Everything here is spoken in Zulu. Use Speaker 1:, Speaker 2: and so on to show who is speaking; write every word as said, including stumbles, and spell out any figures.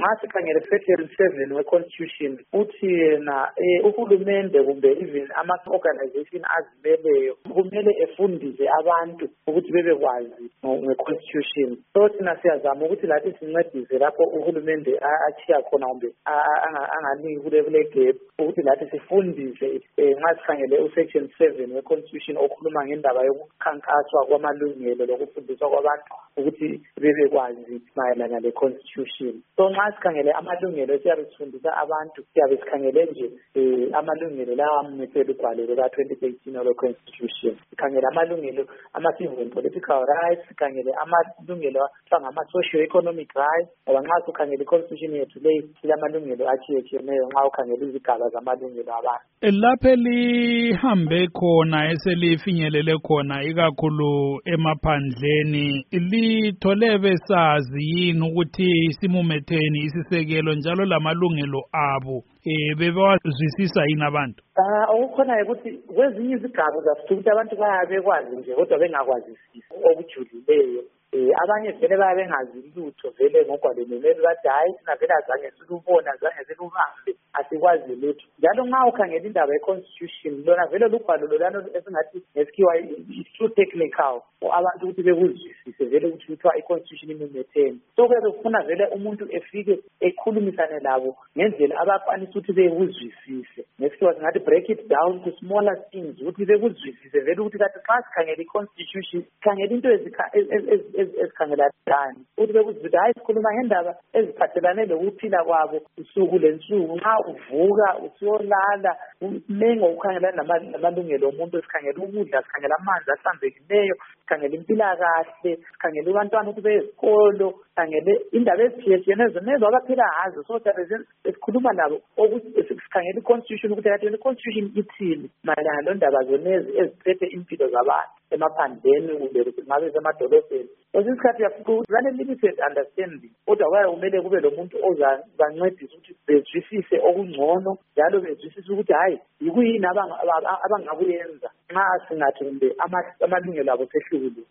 Speaker 1: nxa sikhangele section seven we-constitution uthi yena uhulumende kumbe even ama-organization azimeleyo kumele efundise abantu ukuthi bebekwazi nge-constitution. So thina siyazama ukuthi lathi sincedise lapho uhulumende achiya khona kumbe anganiki kule gap ukuthi lathi sifundise nxa sikhangele u-section seven we-constitution okhuluma ngendaba yokukhankaswa kwamalungelo lokufundiswa kwabantu ukuthi bebekwazi mayelana le-constitution. So nxa sikhangele amalungelo siyabe sifundisa abantu siyabe sikhangele nje amalungelo lawa amethele ugwalo ka twenty eighteen olwe-constitution. Sikhangele amalungelo ama-civil and political rights, sikhangele amalungelo angama-socio-economic rights, ngoba nxa sikhangele i-constitution yethu leyi silamalungelo atshiyetshiyeneyo nxa ukhangele izigaba zamalungelo abantu.
Speaker 2: Lapho elihambe khona eselifinyelele khona ikakhulu emaphandleni lithole besazi yini ukuthi simumetheni isisekelo njalo lamalungelo abo eh bebawazwisisa yini abantu?
Speaker 1: Ah okukhona ukuthi kwezinye izigaba zasithu ukuthi abantu bayabe kwazi nje kodwa bengakwazisisi okujulileyo. Eh abanye vele bayabe bengazi lutho vele ngogwalweni leli bathi hayi sina vele azange silubona azange silubambe asikwazi lutho. Njalo nxa ukhangela indaba ye-constitution lona vele lugwalo lolano esingathi ngesikhiwa is too technical abantu ukuthi bekuzwisise vele ukuthi kuthiwa i-constitution imumetheni. So kuyabe kufuna vele umuntu efike ekhulumisane labo ngendlela abakwanisa ukuthi bekuzwisise. Ngesikhiwa singathi break it down to smaller things ukuthi bekuzwisise vele ukuthi kathi xa sikhangela i-constitution sikhangela into ezikhangela dani ukuthi bekuzwisise hayi sikhuluma ngendaba eziphathelane lokuphila kwabo usuku lensuku nxa uvuka usiyolala umengo ukhangelana namalungelo omuntu sikhangela ukudla sikhangela amanzi ahlanzekileyo sikhangela impilakahle sikhangela abantwana ukuthi beyesikolo sikhangele indaba ezithiyetshiyeneyo zonezi abaphila ngazo so sikhuluma labo ukuthi sikhangela i-constitution ukuthi kathi i-constitution ithini mayelana lendaba zonezi eziphethe impilo zabantu emaphandleni kumbe ngabe emadolobheni. Kwesinye isikhathi yafuna limited understanding kodwa kwaye kumele kube lo muntu ozabancedisa ukuthi bezwisise okungcono njalo bezwisise ukuthi hayi yikuyini abangakuyenza nxa singathi kumbe amalungelo abo sehlukile.